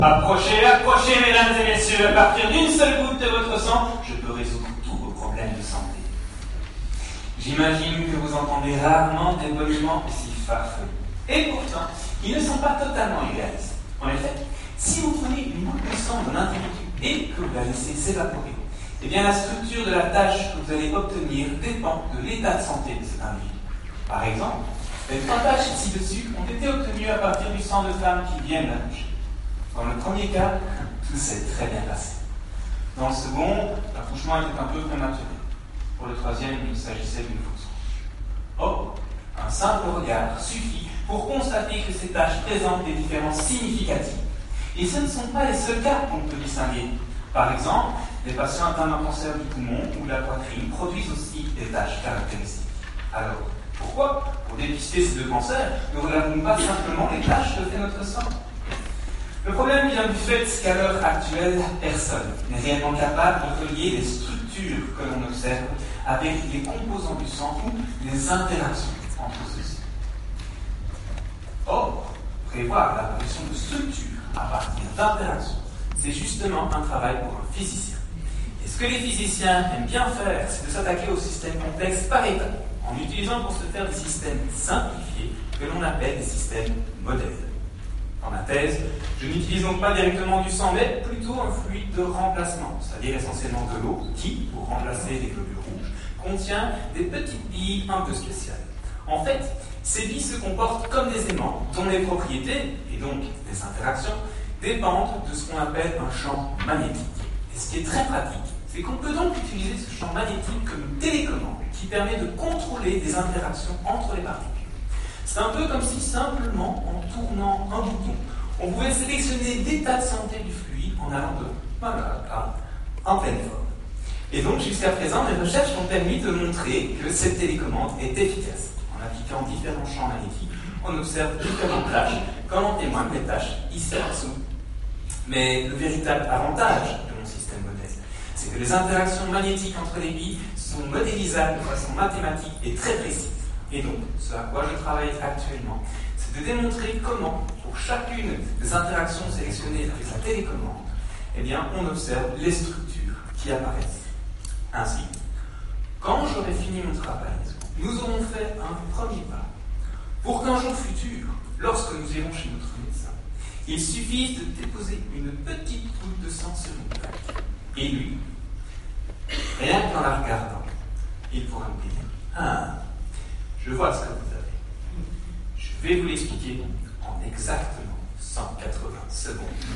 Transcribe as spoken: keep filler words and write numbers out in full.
Approchez, approchez, mesdames et messieurs, à partir d'une seule goutte de votre sang, je peux résoudre tous vos problèmes de santé. J'imagine que vous entendez rarement des boniments si farfelus. Et pourtant, ils ne sont pas totalement égalistes. En effet, si vous prenez une goutte de sang d'un individu et que vous la laissez s'évaporer, eh bien la structure de la tâche que vous allez obtenir dépend de l'état de santé de cet individu. Par exemple, les trois tâches ci-dessus ont été obtenues à partir du sang de femmes qui viennent d'accoucher. Dans le premier cas, tout s'est très bien passé. Dans le second, l'accouchement était un peu prématuré. Pour le troisième, il s'agissait d'une fausse couche. Or, un simple regard suffit pour constater que ces tâches présentent des différences significatives. Et ce ne sont pas les seuls cas qu'on peut distinguer. Par exemple, les patients atteints d'un cancer du poumon ou de la poitrine produisent aussi des tâches caractéristiques. Alors, pourquoi, pour dépister ces deux cancers, ne regardons pas simplement les tâches que fait notre sang? Le problème vient du fait qu'à l'heure actuelle, personne n'est réellement capable de relier les structures que l'on observe avec les composants du sang ou les interactions entre ceux-ci. Or, prévoir l'apparition de structures à partir d'interactions, c'est justement un travail pour un physicien. Et ce que les physiciens aiment bien faire, c'est de s'attaquer aux systèmes complexes par étapes, en utilisant pour ce faire des systèmes simplifiés que l'on appelle des systèmes modèles. Dans ma thèse, je n'utilise donc pas directement du sang, mais plutôt un fluide de remplacement, c'est-à-dire essentiellement de l'eau qui, pour remplacer les globules rouges, contient des petites billes un peu spéciales. En fait, ces billes se comportent comme des aimants dont les propriétés, et donc les interactions, dépendent de ce qu'on appelle un champ magnétique. Et ce qui est très pratique, c'est qu'on peut donc utiliser ce champ magnétique comme une télécommande qui permet de contrôler des interactions entre les particules. C'est un peu comme si simplement, en tournant un bouton, on pouvait sélectionner l'état de santé du fluide en allant de voilà, là, en pleine forme. Et donc, jusqu'à présent, mes recherches ont permis de montrer que cette télécommande est efficace. En appliquant différents champs magnétiques, on observe différentes tâches, comme en témoignent les tâches ici en dessous. Mais le véritable avantage de mon système modèle, c'est que les interactions magnétiques entre les billes sont modélisables de façon mathématique et très précise. Et donc, ce à quoi je travaille actuellement, c'est de démontrer comment, pour chacune des interactions sélectionnées avec la télécommande, eh bien, on observe les structures qui apparaissent. Ainsi, quand j'aurai fini mon travail, nous aurons fait un premier pas pour qu'un jour futur, lorsque nous irons chez notre médecin, il suffise de déposer une petite goutte de sang sur une plaque. Et lui, rien qu'en la regardant, il pourra me dire « Ah, je vois ce que vous avez. Je vais vous l'expliquer en exactement cent quatre-vingts secondes. »